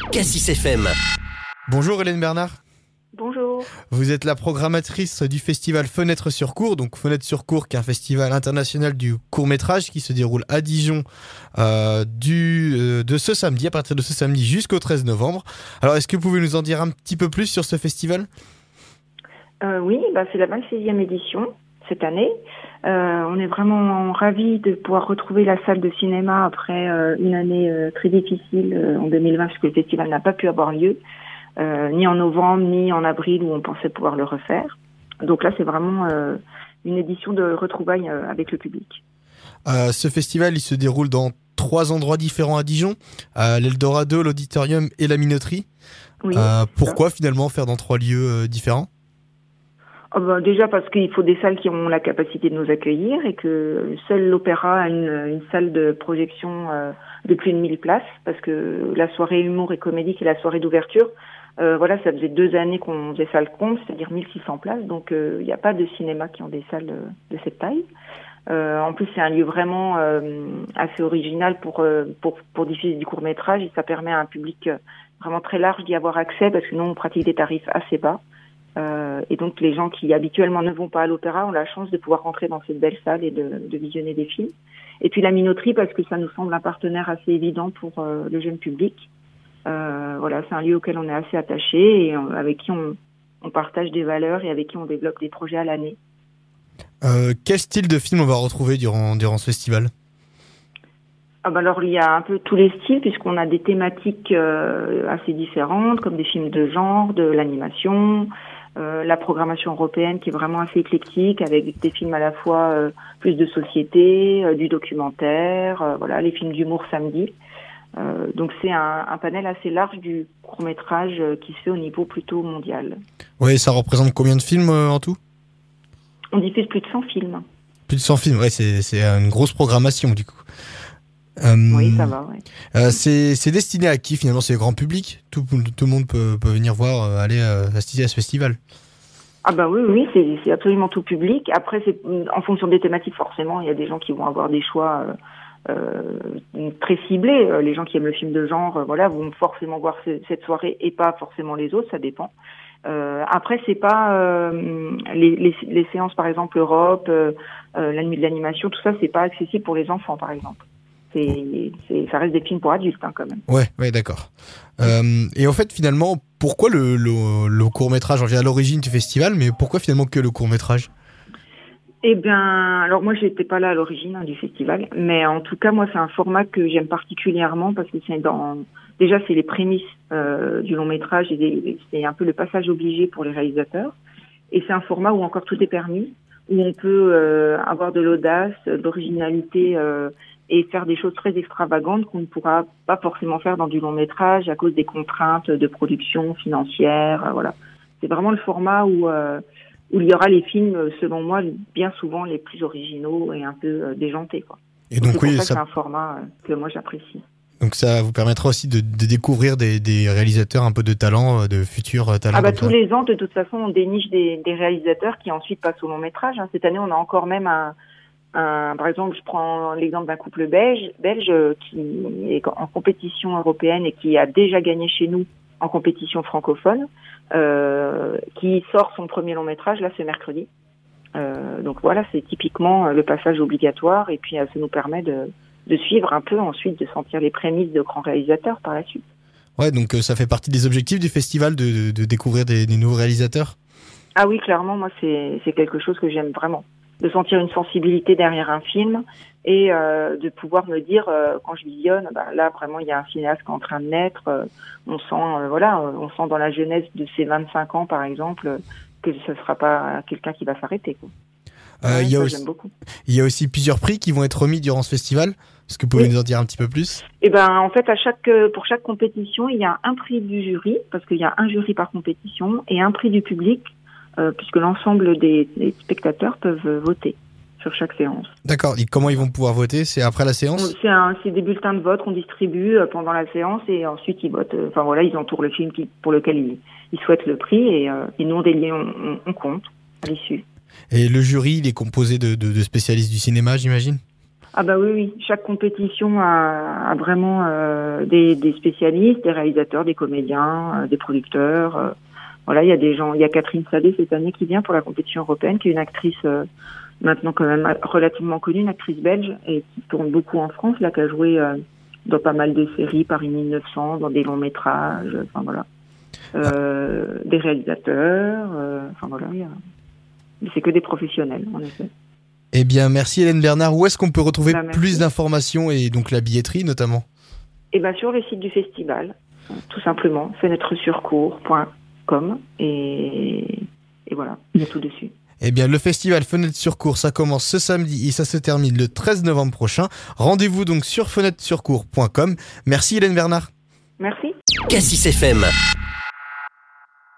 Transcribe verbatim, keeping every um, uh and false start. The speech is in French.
Cassis F M. Bonjour Hélène Bernard. Bonjour. Vous êtes la programmatrice du festival Fenêtre sur Cour. Donc Fenêtre sur Cour, qui est un festival international du court-métrage qui se déroule à Dijon euh, du, euh, de ce samedi, à partir de ce samedi jusqu'au treize novembre. Alors est-ce que vous pouvez nous en dire un petit peu plus sur ce festival ? euh, Oui, bah, c'est la vingt-seizième édition cette année. Euh, on est vraiment ravis de pouvoir retrouver la salle de cinéma après euh, une année euh, très difficile euh, en deux mille vingt, puisque le festival n'a pas pu avoir lieu. Euh, ni en novembre, ni en avril où on pensait pouvoir le refaire. Donc là, c'est vraiment euh, une édition de retrouvailles euh, avec le public. Euh, ce festival, il se déroule dans trois endroits différents à Dijon, à l'Eldorado, l'Auditorium et la Minoterie. Oui, euh, pourquoi finalement faire dans trois lieux euh, différents ? Oh ben, déjà parce qu'il faut des salles qui ont la capacité de nous accueillir et que seul l'Opéra a une, une salle de projection euh, de plus de mille places, parce que la soirée humour et comédie, qui est la soirée d'ouverture, Euh, voilà, ça faisait deux années qu'on faisait salle comble, c'est-à-dire mille six cents places, donc il euh, n'y a pas de cinéma qui ont des salles euh, de cette taille. Euh, en plus, c'est un lieu vraiment euh, assez original pour, euh, pour pour diffuser du court-métrage, et ça permet à un public euh, vraiment très large d'y avoir accès, parce que nous, on pratique des tarifs assez bas. Euh, et donc, les gens qui habituellement ne vont pas à l'opéra ont la chance de pouvoir rentrer dans cette belle salle et de, de visionner des films. Et puis la Minoterie, parce que ça nous semble un partenaire assez évident pour euh, le jeune public. Euh, voilà, c'est un lieu auquel on est assez attaché et on, avec qui on, on partage des valeurs et avec qui on développe des projets à l'année. Euh, quel style de film on va retrouver durant, durant ce festival ? Ah bah alors, il y a un peu tous les styles, puisqu'on a des thématiques euh, assez différentes, comme des films de genre, de l'animation, euh, la programmation européenne qui est vraiment assez éclectique, avec des films à la fois euh, plus de société, euh, du documentaire, euh, voilà, les films d'humour samedi. Euh, donc c'est un, un panel assez large du court-métrage euh, qui se fait au niveau plutôt mondial. Oui, ça représente combien de films euh, en tout ? On diffuse plus de cent films. Plus de cent films, ouais, c'est, c'est une grosse programmation du coup. Euh, oui, ça va, ouais. Euh, c'est, c'est destiné à qui finalement ? C'est le grand public ? Tout, tout le monde peut, peut venir voir, euh, aller euh, assister à ce festival ? Ah bah oui, oui, c'est, c'est absolument tout public. Après, c'est en fonction des thématiques, forcément, il y a des gens qui vont avoir des choix... Euh, Euh, très ciblés. Les gens qui aiment le film de genre, euh, voilà, vont forcément voir ce, cette soirée et pas forcément les autres, ça dépend. Euh, après, c'est pas euh, les, les, les séances, par exemple Europe, euh, euh, la nuit de l'animation, tout ça, c'est pas accessible pour les enfants, par exemple. C'est, c'est, ça reste des films pour adultes, hein, quand même. Ouais, ouais, d'accord. Euh, et en fait, finalement, pourquoi le, le, le court-métrage ? On vient à l'origine du festival, mais pourquoi finalement que le court-métrage ? Eh bien, alors moi, j'étais pas là à l'origine hein, du festival, mais en tout cas, moi, c'est un format que j'aime particulièrement parce que c'est dans, déjà, c'est les prémices euh, du long métrage et des, c'est un peu le passage obligé pour les réalisateurs. Et c'est un format où encore tout est permis, où on peut euh, avoir de l'audace, de l'originalité euh, et faire des choses très extravagantes qu'on ne pourra pas forcément faire dans du long métrage à cause des contraintes de production financière. Euh, voilà, c'est vraiment le format où euh, où il y aura les films, selon moi, bien souvent les plus originaux et un peu euh, déjantés, quoi. Et donc, donc c'est oui, pour ça, ça... que c'est un format euh, que moi j'apprécie. Donc ça vous permettra aussi de, de découvrir des, des réalisateurs un peu de talent, de futurs talents. Ah bah tous ça. Les ans, de toute façon, on déniche des, des réalisateurs qui ensuite passent au long métrage. Hein. Cette année, on a encore même un, un, par exemple, je prends l'exemple d'un couple belge, belge qui est en compétition européenne et qui a déjà gagné chez nous en compétition francophone, euh, qui sort son premier long métrage là ce mercredi. Euh, donc voilà, c'est typiquement le passage obligatoire et puis ça nous permet de, de suivre un peu ensuite, de sentir les prémices de grands réalisateurs par la suite. Ouais, donc euh, ça fait partie des objectifs du festival de, de, de découvrir des, des nouveaux réalisateurs. Ah oui, clairement, moi c'est, c'est quelque chose que j'aime vraiment, de sentir une sensibilité derrière un film et euh, de pouvoir me dire euh, quand je visionne, bah, là vraiment il y a un cinéaste qui est en train de naître, euh, on sent euh, voilà, on sent dans la jeunesse de ses vingt-cinq ans par exemple euh, que ce ne sera pas quelqu'un qui va s'arrêter, quoi. Euh, ouais, il y a ça, aussi, j'aime beaucoup. Il y a aussi plusieurs prix qui vont être remis durant ce festival. Est-ce que vous pouvez oui. nous en dire un petit peu plus ? Eh ben, en fait, à chaque, pour chaque compétition, il y a un prix du jury, parce qu'il y a un jury par compétition, et un prix du public, euh, puisque l'ensemble des, des spectateurs peuvent voter sur chaque séance. D'accord. Et comment ils vont pouvoir voter ? C'est après la séance ? C'est, un, c'est des bulletins de vote qu'on distribue pendant la séance, et ensuite ils votent. Enfin voilà, ils entourent le film qui, pour lequel ils, ils souhaitent le prix, et, euh, et nous on délie, on, on, on compte à l'issue. Et le jury, il est composé de, de, de spécialistes du cinéma, j'imagine ? Ah bah oui, oui. Chaque compétition a, a vraiment euh, des, des spécialistes, des réalisateurs, des comédiens, euh, des producteurs. Euh, voilà, il y a des gens. Il y a Catherine Salé cette année qui vient pour la compétition européenne, qui est une actrice euh, maintenant quand même relativement connue, une actrice belge et qui tourne beaucoup en France, là, qui a joué euh, dans pas mal de séries, Paris mille neuf cents, dans des longs métrages. Enfin voilà, euh, des réalisateurs. Euh, enfin voilà, il y a... mais c'est que des professionnels, en effet. Eh bien, merci Hélène Bernard. Où est-ce qu'on peut retrouver bah, plus d'informations et donc la billetterie notamment? Eh bien, sur le site du festival, tout simplement, fenêtre sur cour point com et, et voilà, il y a tout dessus. Eh bien, le festival Fenêtre sur Cour, ça commence ce samedi et ça se termine le treize novembre prochain. Rendez-vous donc sur fenêtre sur cour point com. Merci Hélène Bernard. Merci. Cassis F M.